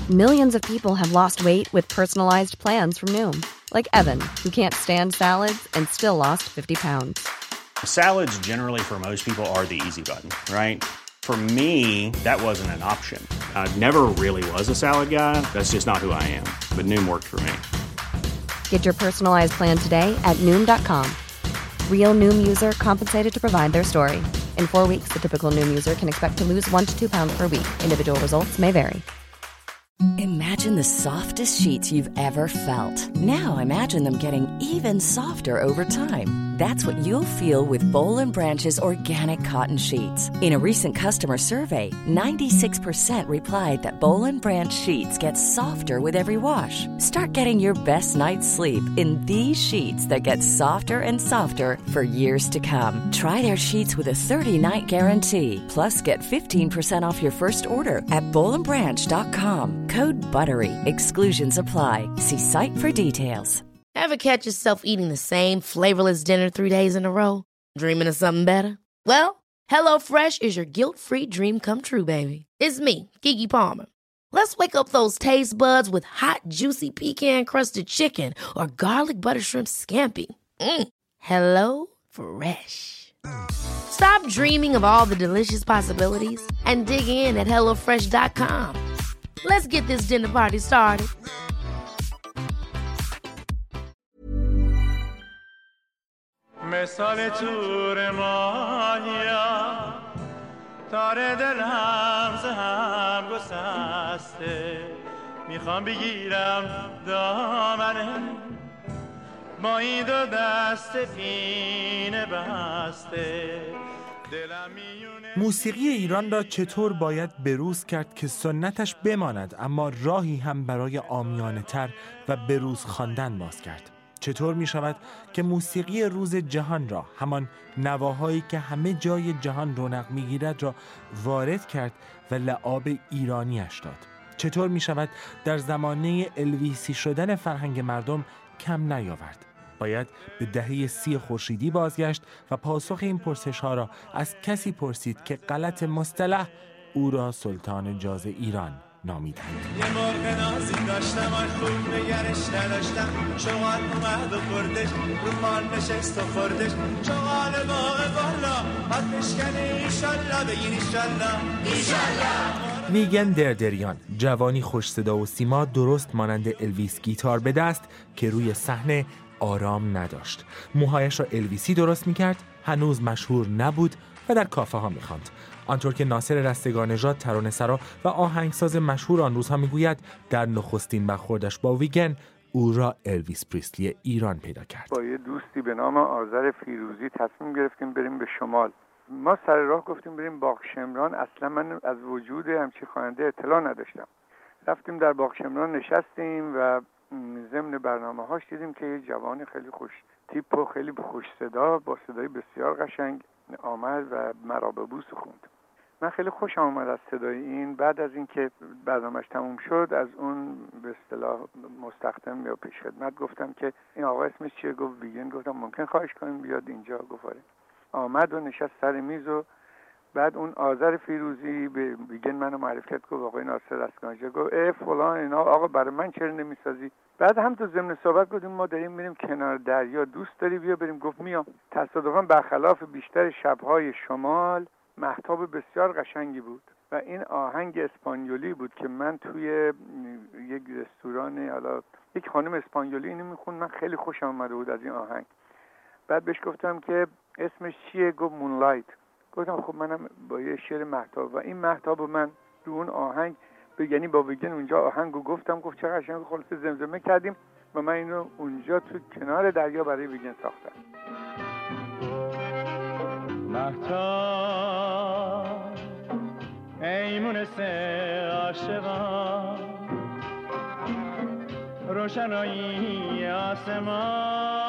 Millions of people have lost weight with personalized plans from Noom. Like Evan, who can't stand salads and still lost 50 pounds. Salads generally for most people are the easy button, right? For me, that wasn't an option. I never really was a salad guy. That's just not who I am. But Noom worked for me. Get your personalized plan today at Noom.com. Real Noom user compensated to provide their story. In 4 weeks, the typical Noom user can expect to lose 1 to 2 pounds per week. Individual results may vary. Imagine the softest sheets you've ever felt. Now imagine them getting even softer over time. That's what you'll feel with Boll & Branch's organic cotton sheets. In a recent customer survey, 96% replied that Boll & Branch sheets get softer with every wash. Start getting your best night's sleep in these sheets that get softer and softer for years to come. Try their sheets with a 30-night guarantee. Plus, get 15% off your first order at bollandbranch.com. Code BUTTERY. Exclusions apply. See site for details. Ever catch yourself eating the same flavorless dinner 3 days in a row? Dreaming of something better? Well, HelloFresh is your guilt-free dream come true, baby. It's me, Keke Palmer. Let's wake up those taste buds with hot, juicy pecan-crusted chicken or garlic butter shrimp scampi. HelloFresh. Stop dreaming of all the delicious possibilities and dig in at HelloFresh.com. Let's get this dinner party started. مثال تور ماهیا تاره دلم ز هم گسسته میخوام بگیرم دامنه با این دو دست پینه بسته. موسیقی ایران را چطور باید بروز کرد که سنتش بماند اما راهی هم برای عامیانه تر و بروز خواندن باز کرد؟ چطور می شود که موسیقی روز جهان را، همان نواهایی که همه جای جهان رونق می گیرد را وارد کرد و لعاب ایرانیش داد؟ چطور می شود در زمانه الویسی شدن فرهنگ مردم کم نیاورد؟ باید به دهه 30 خورشیدی بازگشت و پاسخ این پرسش ها را از کسی پرسید که غلط مصطلح او را سلطان جاز ایران نامیدند. یه مرغ نازی داشتم آن خوب نگرش نداشتم شغال اومد و بردش رو مان نشست و خوردش شغال باغ بالا حد بشکنه ایشالله بگین ایشالله. ویگن دردریان، جوانی خوش صدا و سیما درست مانند الویس گیتار به دست که روی صحنه آرام نداشت. موهایش را الویسی درست می‌کرد، هنوز مشهور نبود و در کافه ها می‌خواند. آنطور که ناصر رستگارنژاد ترانه‌سرا و آهنگساز مشهور آن روزها میگوید، در نخستین برخوردش با ویگن او را الویس پریسلی ایران پیدا کرد. با یه دوستی به نام آذر فیروزی تصمیم گرفتیم بریم به شمال. ما سر راه گفتیم بریم باغ شمران. اصلا من از وجود همچین خواننده اطلاع نداشتم. رفتیم در باغ شمران نشستیم و ضمن برنامه‌هاش دیدیم که یه جوان خیلی خوش تیپ و خیلی خوش صدا با صدای بسیار قشنگ آمد و مرا به بوس خوند. من خیلی خوشم آمد از صدای این. بعد از اینکه برنامه‌اش تموم شد از اون به اصطلاح مستخدم یا پیشخدمت گفتم که این آقا اسمش چیه؟ گفت ویگن. گفتم ممکن خواهش کنیم بیاد اینجا؟ گفت آره. آمد و نشست سر میز و بعد اون آذر فیروزی به ویگن منو معرفی کرد. گفت آقای ناصر رستگارنژاد. گفت فلان اینا آقا برای من چرا نمیسازی؟ بعد هم تو ضمن صحبت گفتیم ما داریم میریم کنار دریا، دوست داری بیا بریم؟ گفت میام. تصادفاً برخلاف بیشتر شب‌های شمال مهتاب بسیار قشنگی بود و این آهنگ اسپانیولی بود که من توی یک رستوران حالا یک خانم اسپانیولی اینو میخوند. من خیلی خوشم اومده بود از این آهنگ. بعد بهش گفتم که اسمش چیه؟ گفت مونلایت. گفتم خب منم با یه شعر مهتاب و این مهتاب من رو اون آهنگ یعنی با ویگن اونجا آهنگو گفتم. گفت چقدر قشنگ، خلاص زمزمه کردیم و من اینو اونجا تو کنار دریا برای ویگن ساختم. مهتاب ای مونس عاشقان روشنایی آسمان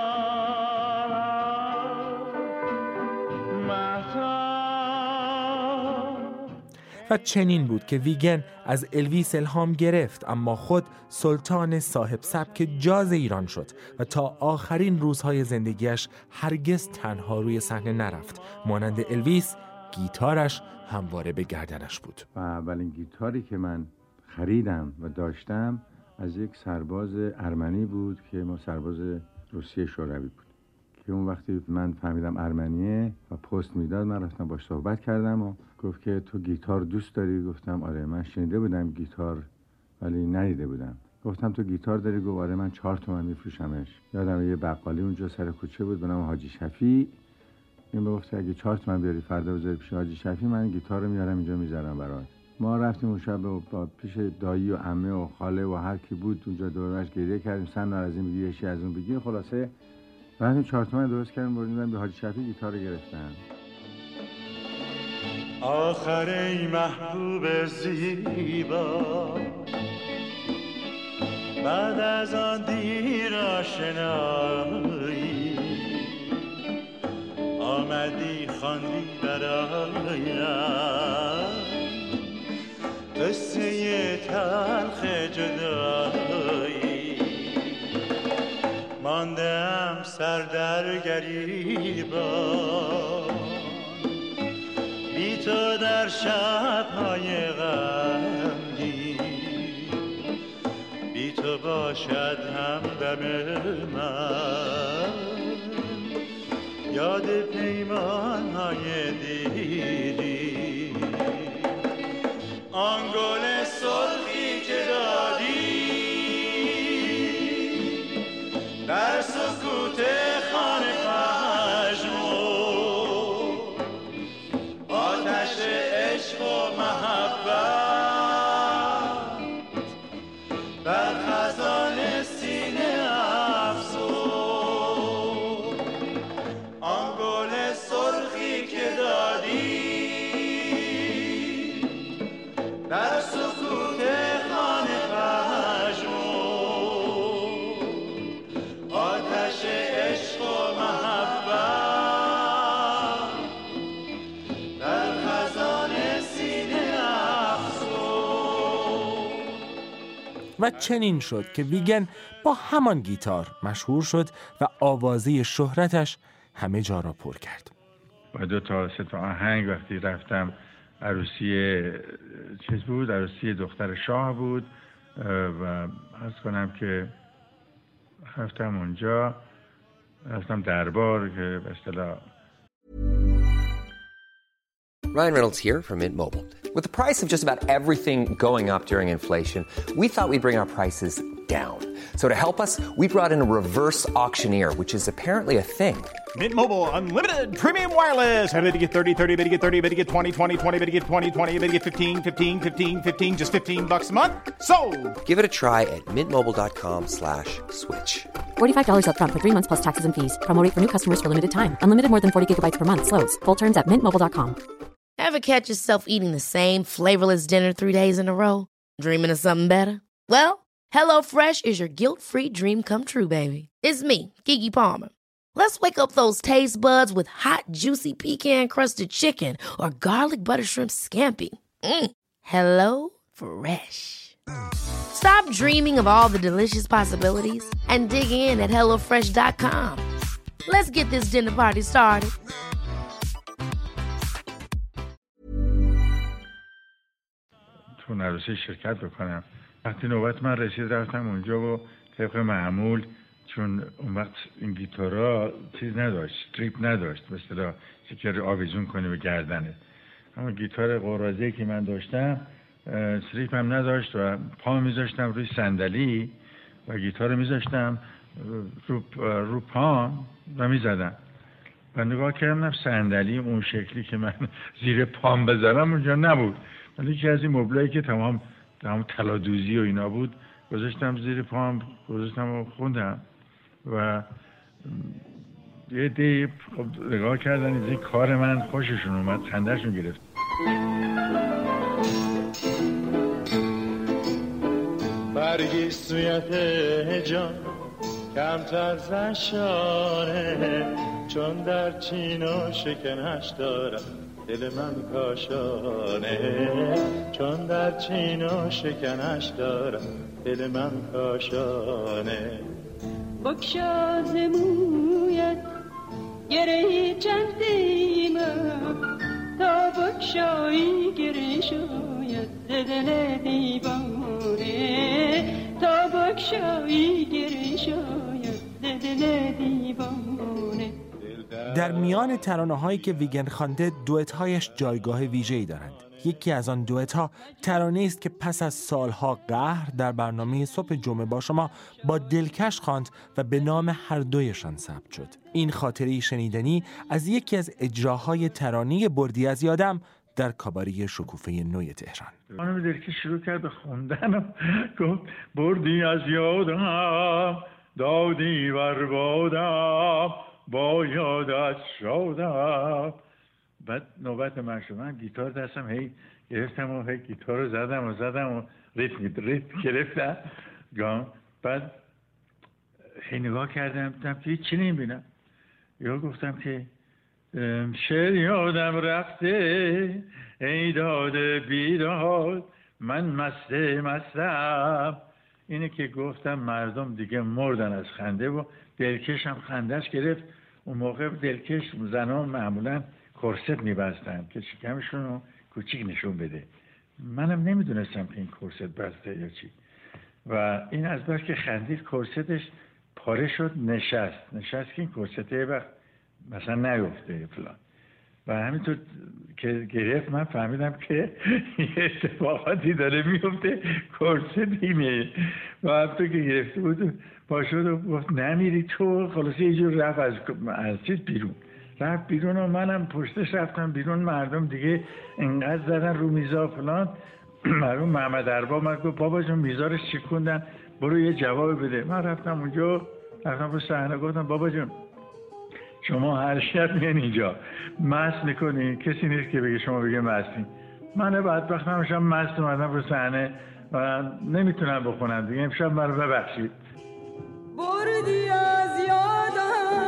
و چنین بود که ویگن از الویس الهام گرفت اما خود سلطان صاحب سبک جاز ایران شد و تا آخرین روزهای زندگیش هرگز تنها روی صحنه نرفت. مانند الویس گیتارش همواره به گردنش بود. و اولین گیتاری که من خریدم و داشتم از یک سرباز ارمنی بود که ما سرباز روسیه شوروی بود که اون وقتی من فهمیدم ارمنیه و پست میداد، من رفتم باش صحبت کردم و گفت که تو گیتار دوست داری؟ گفتم آره. من شنیده بودم گیتار ولی ندیده بودم. گفتم تو گیتار داری؟ گفت آره من 4 تومن میفروشمش. یادم یه بقالی اونجا سر کوچه بود به نام حاجی شفیع. این گفت اگه 4 تومن بیاری فردا بذاری پیش حاجی شفیع، من گیتار رو میارم اینجا میذارم برات. ما رفتیم اون شب با پیش دایی و عمه و خاله و هر کی بود اونجا دورش گریه کردیم، سن از این بگیر یشی از اون بگیر. خلاصه بعد 4 تومن درست کردیم بردیم به حاجی شفیع، گیتار رو گرفتن. آخر ای محبوب زیبا، بعد از آن دیر آشنایی، آمدی خواندی برایم قصه تلخ جدایی. ماندم سر در گریبان، بی تو در شب‌های غمگین، بی تو باشد همدم من یاد پیمان‌های دیری. آن گل سرخی که دادی در سکوت خانه پژمرد، آتش عشق و محبت بر خزان سینه افسرد. آن گل سرخی که دادی در سکوت خانه پژمرد، آتش عشق و محبت در خزان سینه افسرد. و چنین شد که ویگن با همان گیتار مشهور شد و آوازه شهرتش همه جا را پر کرد. با 2 تا 3 تا آهنگ وقتی رفتم عروسی چیز بود، عروسی دختر شاه بود و عرض کنم که رفتم اونجا، رفتم دربار که به اصطلاح. Ryan Reynolds here from Mint Mobile. With the price of just about everything going up during inflation, we thought we'd bring our prices down. So to help us, we brought in a reverse auctioneer, which is apparently a thing. Mint Mobile Unlimited Premium Wireless. How to get 30, 30, how to get 30, how to get 20, 20, 20, how to get 20, 20, how to get 15, 15, 15, 15, just $15 a month? Sold! Give it a try at mintmobile.com/switch. $45 up front for 3 months plus taxes and fees. Promo rate for new customers for limited time. Unlimited more than 40 gigabytes per month. Slows full terms at mintmobile.com. Ever catch yourself eating the same flavorless dinner 3 days in a row? Dreaming of something better? Well, HelloFresh is your guilt-free dream come true, baby. It's me, Keke Palmer. Let's wake up those taste buds with hot, juicy pecan-crusted chicken or garlic butter shrimp scampi. Hello Fresh. Stop dreaming of all the delicious possibilities and dig in at HelloFresh.com. Let's get this dinner party started. تو عروسی شرکت بکنم. وقتی نوبت من رسید رفتم اونجا و طبق معمول، چون اون وقت این گیتارا چیز نداشت، استریپ نداشت، به اصطلاح که آویزون کنی به گردنت. اما گیتار قرازه‌ای که من داشتم استریپ هم نداشت و پا میذاشتم روی صندلی و گیتار میذاشتم رو پا و میزدم و نگاه کردم صندلی اون شکلی که من زیر پام بذارم اونجا نبود، ولی یکی از این مبلایی که تمام طلادوزی و اینا بود گذاشتم زیر پام، گذاشتم و خوندم و یه دی نگاه کردن این کار من خوششون اومد، خندهشون گرفت. برگی سویت جان کمتر زشانه، چون در چین و شکنش دارم دل من کاشانه، چون در چین و شکنش دارم دل من کاشانه. بکشاز مویت گره چندیم تا بکشایی گره شاید دل دیوانه. بگشایی گره شاید دل دیوانه. در میان ترانه‌هایی که ویگن خوانده، دوئت‌هایش جایگاه ویژه‌ای دارند. یکی از آن دوئت‌ها ترانه‌ای است که پس از سالها قهر در برنامه صبح جمعه با شما با دلکش خواند و به نام هر دویشان ثبت شد. این خاطره شنیدنی از یکی از اجراهای ترانه بردی از یادم در کاباره شکوفه نوی تهران. خانم دلکش شروع کرد به خوندن و گفت بردی از یادم دادی بر بادم با یادت شادم. بعد نوبت من شد. من گیتار دستم هی گرفتم و هی گیتار رو زدم و ریتم گرفتم گام. بعد هی نگاه کردم دیدم که چی نمیبینم. یا گفتم که شعر یادم رفته ای داد بیداد من مستم. اینه که گفتم مردم دیگه مردن از خنده و دلکش هم خندش گرفت. اون موقع دلکش زنان معمولا کورست میبستن که شکمشون رو کوچیک نشون بده. منم نمیدونستم که این کورست بسته یا چی. و این از بس که خندید کورستش پاره شد نشست که این کورسته یه وقت مثلا نیفته فلان. و همینطور که گرفت من فهمیدم که یه اتفاقاتی داره میفته کورست اینه. و همینطور که گرفته بود پاشد و گفت نمیری تو. خلاصه یه جور رفت از چیز رفت بیرون و منم پشتش رفتم بیرون. مردم دیگه انقدر زدن رو میزا فلان. مرحوم محمد ارباب من گفت بابا جون میزا رو شکوندن برو یه جواب بده. من رفتم اونجا رفتم رو صحنه گفتم بابا جون شما هر شب میان اینجا مست میکنی کسی نیست که بگه شما بگه مستی. من بدبخت نمیشم مست اومدم رو صحنه و نمیتونم بخونم دیگه. امشب من رو ببخشید. بردی از یادم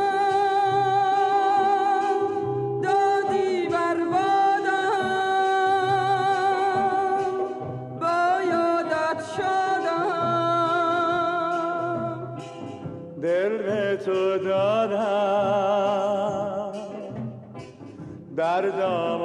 دادی بر بادم با یادت شدم دل به تو دادم در دام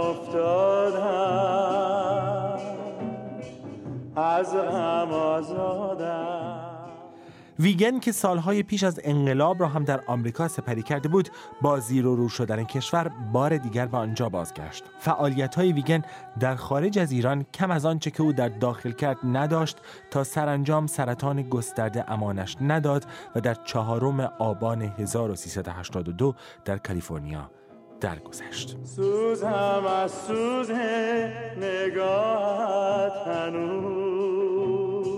افتادم از غم آزادم. ویگن که سالهای پیش از انقلاب را هم در آمریکا سپری کرده بود، با زیر و رو شدن کشور بار دیگر به آنجا بازگشت. فعالیت‌های ویگن در خارج از ایران کم از آنچه که او در داخل کرد نداشت تا سرانجام سرطان گسترده امانش نداد و در 4 آبان 1382 در کالیفرنیا درگذشت. سوزم از سوز نگاهت هنوز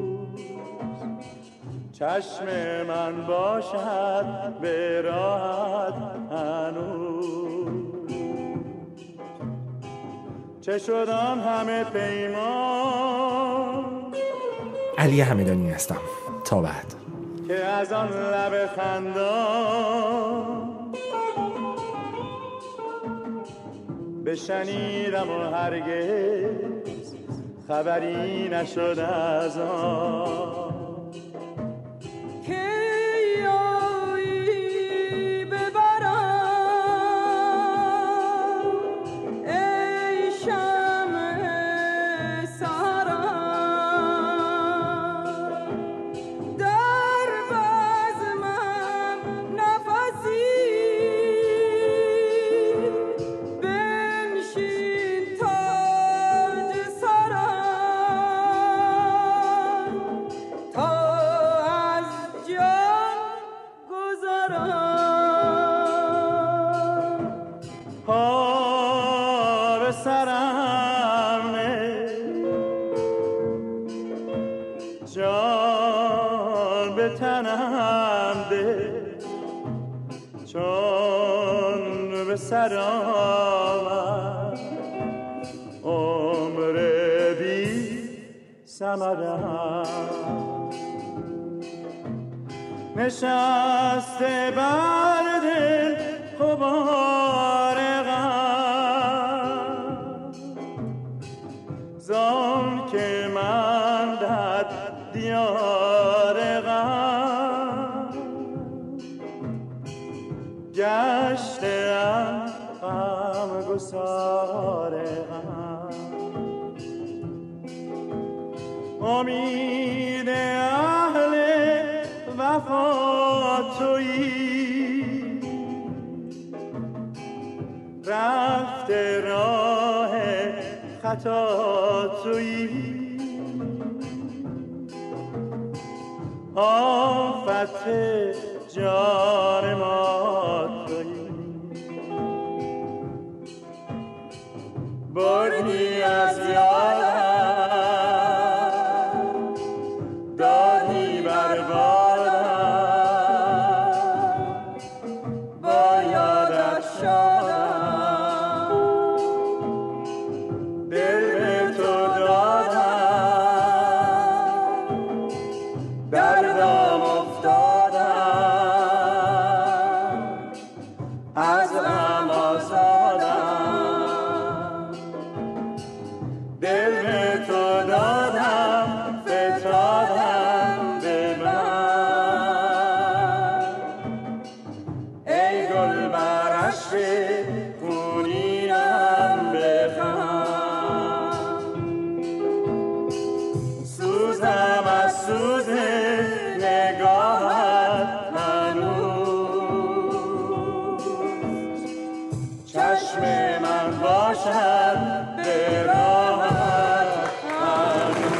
چشم من باشد به راحت هنوز. چه شدم همه پیمان. علی همدانی هستم. تا بعد. که از آن لب خندان بشنیدم و هرگز خبری نشد از آن. سرآمد عمر بی ثمرم نشسته بر دل غبار غم زان که من در دیار غم گشتم گسار غم. امید اهل وفا تویی، رفته راه خطا تویی، آفت جان ما تویی، بردی از یادم، دادی بربادم، با یادت شدم، دل به تو دادم، دردم افتادم، از غم آزادم، دل به تو دادم، فتادم به من، ای گل برش خونینم بخند، سوزم از سوز نگاهت هنوز، چشم من باشد به راهت هنوز.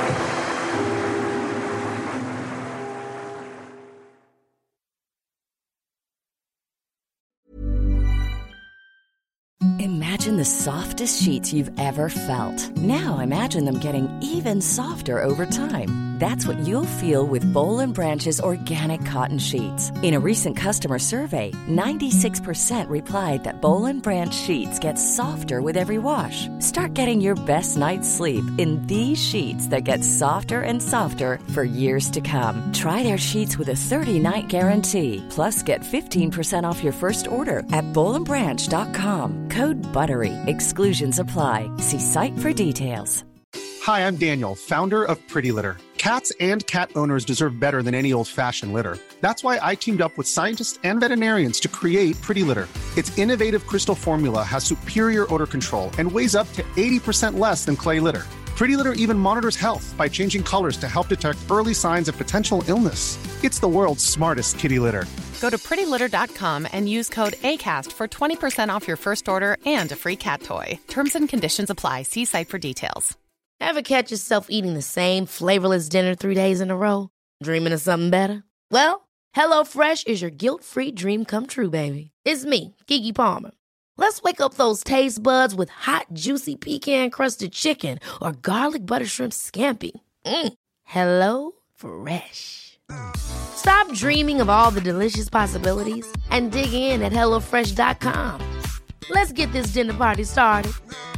Imagine the softest sheets you've ever felt. Now imagine them getting even softer over time. That's what you'll feel with Boll & Branch's organic cotton sheets. In a recent customer survey, 96% replied that Boll & Branch sheets get softer with every wash. Start getting your best night's sleep in these sheets that get softer and softer for years to come. Try their sheets with a 30-night guarantee. Plus, get 15% off your first order at bollandbranch.com. Code BUTTERY. Exclusions apply. See site for details. Hi, I'm Daniel, founder of Pretty Litter. Cats and cat owners deserve better than any old-fashioned litter. That's why I teamed up with scientists and veterinarians to create Pretty Litter. Its innovative crystal formula has superior odor control and weighs up to 80% less than clay litter. Pretty Litter even monitors health by changing colors to help detect early signs of potential illness. It's the world's smartest kitty litter. Go to prettylitter.com and use code ACAST for 20% off your first order and a free cat toy. Terms and conditions apply. See site for details. Ever catch yourself eating the same flavorless dinner 3 days in a row? Dreaming of something better? Well, HelloFresh is your guilt-free dream come true, baby. It's me, Keke Palmer. Let's wake up those taste buds with hot, juicy pecan-crusted chicken or garlic butter shrimp scampi. Hello Fresh. Stop dreaming of all the delicious possibilities and dig in at HelloFresh.com. Let's get this dinner party started.